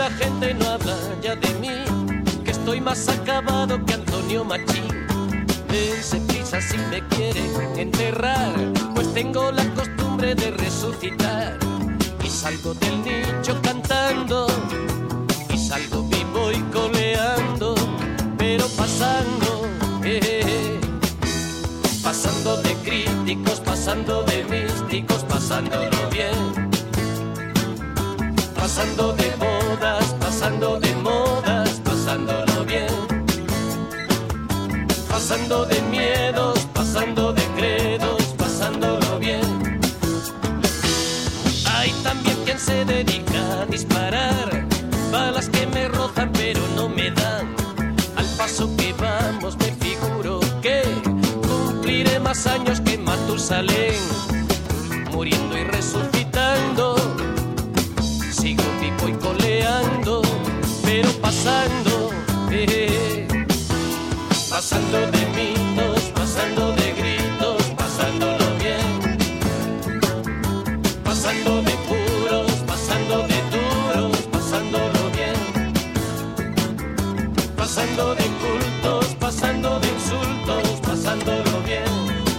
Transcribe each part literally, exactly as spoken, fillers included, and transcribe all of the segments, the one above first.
la gente no habla ya de mí, que estoy más acabado que Antonio Machín. Dense prisa si me quieren enterrar, pues tengo la costumbre de resucitar. Y salgo del nicho cantando, y salgo vivo y coleando, pero pasando, eh, eh, pasando de críticos, pasando de místicos, pasándolo bien. Pasando de modas, pasando de modas, pasándolo bien. Pasando de miedos, pasando de credos, pasándolo bien. Hay también quien se dedica a disparar balas que me rozan pero no me dan. Al paso que vamos me figuro que cumpliré más años que Matusalén, muriendo y resucitando. Sigo vivo y coleando, pero pasando, eh, pasando de mitos, pasando de gritos, pasándolo bien. Pasando de puros, pasando de duros, pasándolo bien. Pasando de cultos, pasando de insultos, pasándolo bien.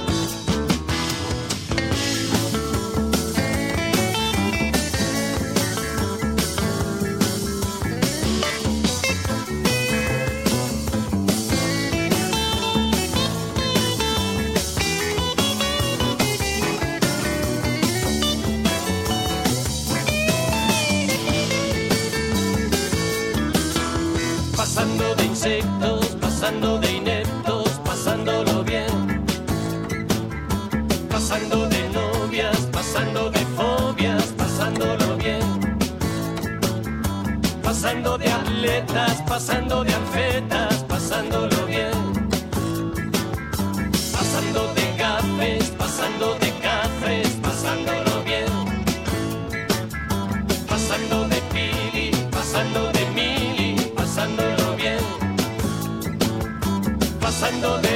Pasando de insectos, pasando de ineptos, pasándolo bien. Pasando de novias, pasando de fobias, pasándolo bien. Pasando de atletas, pasando de anfetas, pasándolo bien. Pasando de gafes, pasando de cafres, pasándolo bien. Pasando de pili, pasando de mili, pasándolo bien. Pasando de